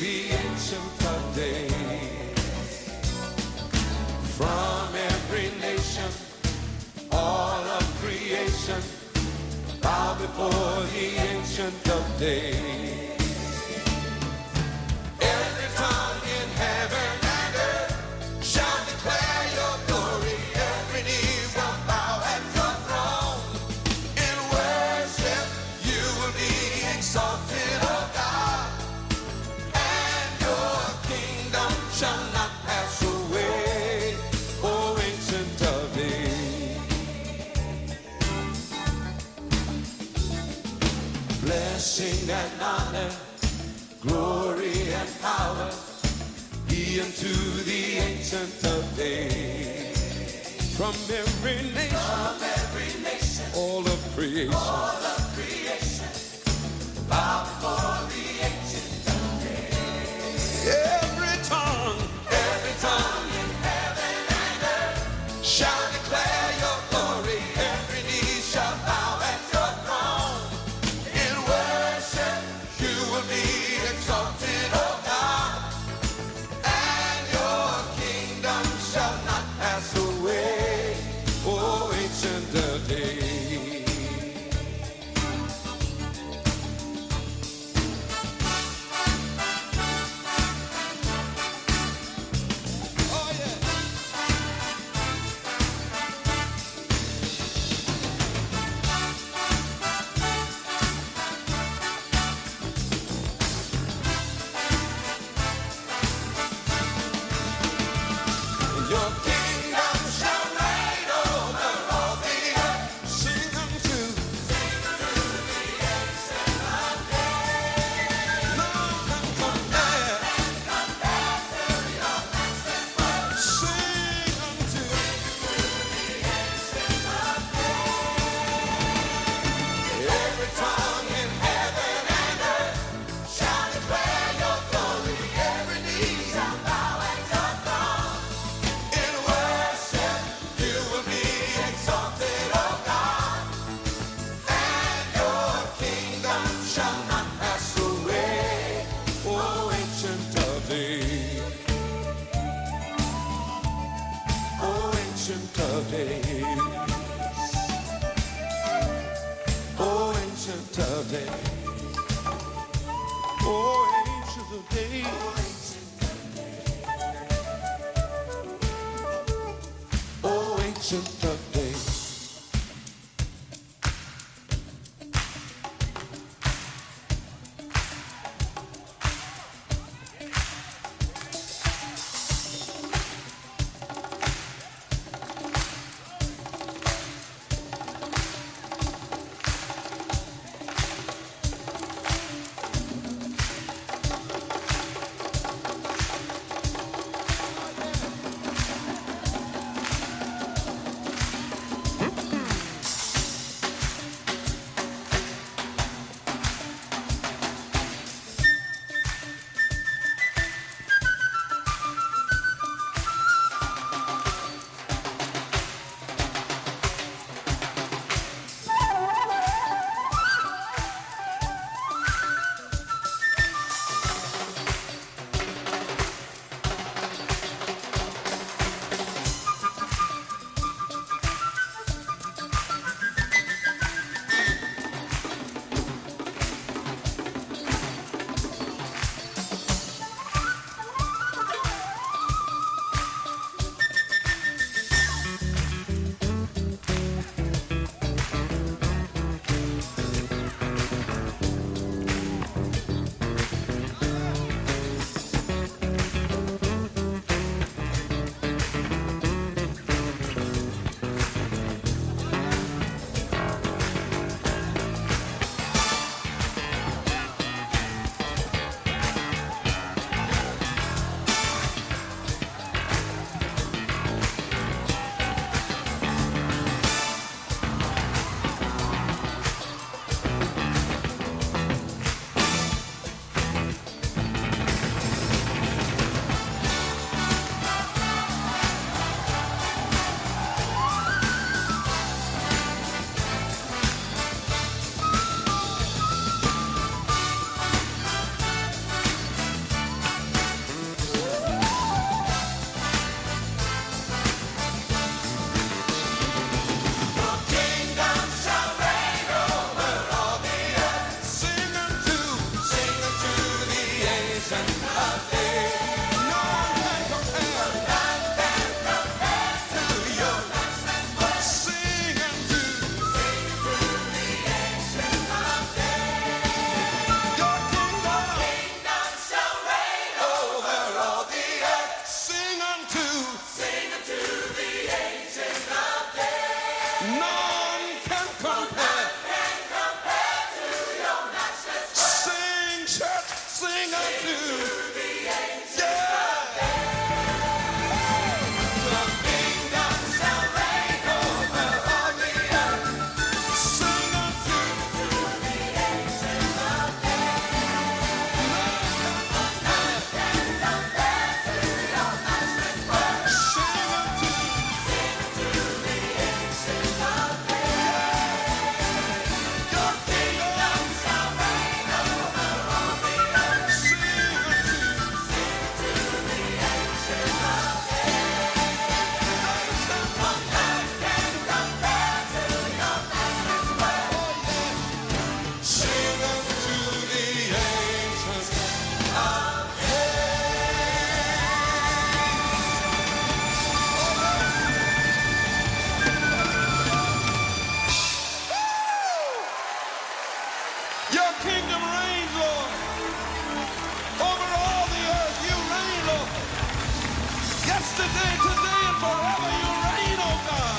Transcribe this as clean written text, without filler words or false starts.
the Ancient of Days. From every nation, all of creation, bow before the Ancient of Days. Every tongue in heaven and earth shall declare your glory. Every knee will bow at your throne. In worship you will be exalted, O God, and your kingdom shall not pass away, O Ancient of Days. Blessing and honor, glory and power be unto the Ancient of Days. From every nation, all of creation, bow before the Ancient of Days. Every tongue in heaven and earth shall declare your glory. Every knee shall bow at your throne. In worship you will be exalted, O God, and your kingdom shall not pass away, O Ancient of Days. Oh yeah. Your kingdom shall reign over all the earth. Sing unto the Ancient of Days. None can compare to your matchless word. Sing unto the Ancient of Days. Every tongue in heaven and earth shall declare your glory. Every knee shall bow at your throne. In worship you will be exalted, O God, and your kingdom shall not pass away, O Ancient of Days. O Ancient of Days. O Ancient of Days. O Ancient of Days. O Ancient of Days. yesterday, today, and forever you reign, oh God.